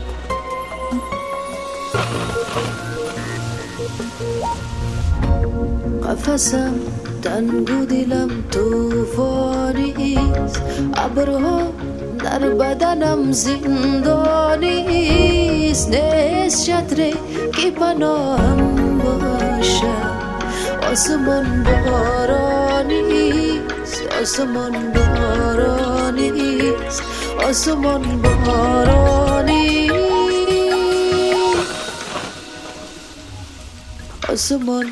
قفسم تنگ و دلم توفانیست، ابرها در بدنم زندانیست. نیست چتری که پناهم باشد، آسمان بارانیست، آسمان بارانیست، آسمان بارانیست، آسمان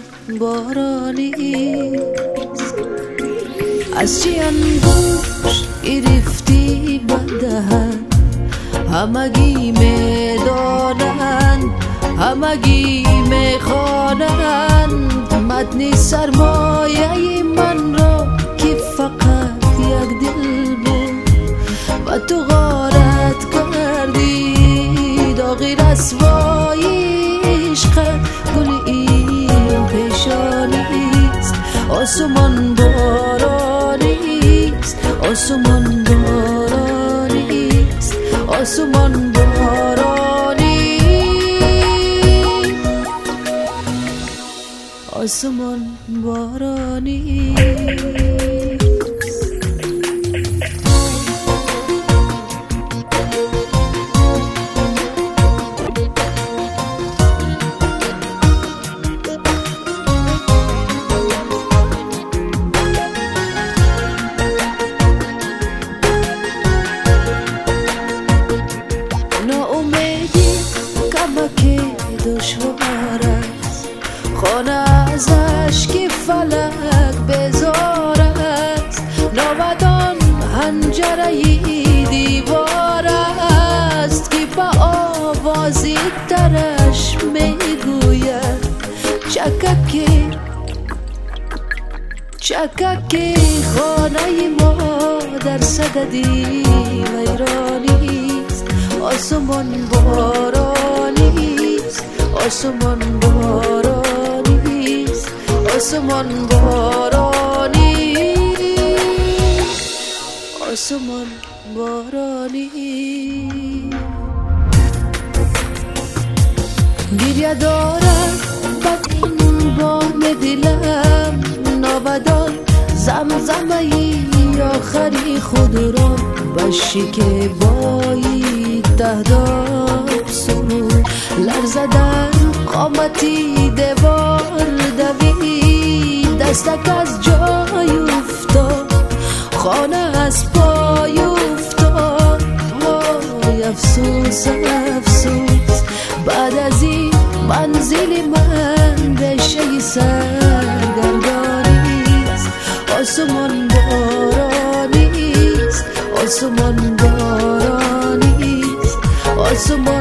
بارانیست. از چی انگوش گرفتی بدهن، همگی میدانند، همگی میخوانند متن سرمایه من را که فقط یک دل بود و تو غارت کردی. داغ رسوایی عشقت گل این پیشانیست، آسمان بارانیست، آسمان بارانیست، آسمان بارانیست، آسمان بارانیست. دشوار است خانه ازش که فلک بزار است، ناودان هنجره دیوار است که با آوازی درش میگوید چککی چککی. خانه ما در صددی ویرانیست، آسمان بارانیست، آسمان بارانیست، آسمان بارانیست، آسمان بارانیست. گریه دارد بدین بام دلم، ناودان زمزمه آخری خود را به شکیبایی تهداب سرود. لرزدن قامتی دیوار دوید، دستک از جای افتاد، خانه از پای افتاد. وای افسوس افسوس، بعد از این منزل من رشه سرگردانیست، آسمان بارانیست، آسمان بارانیست، آسمان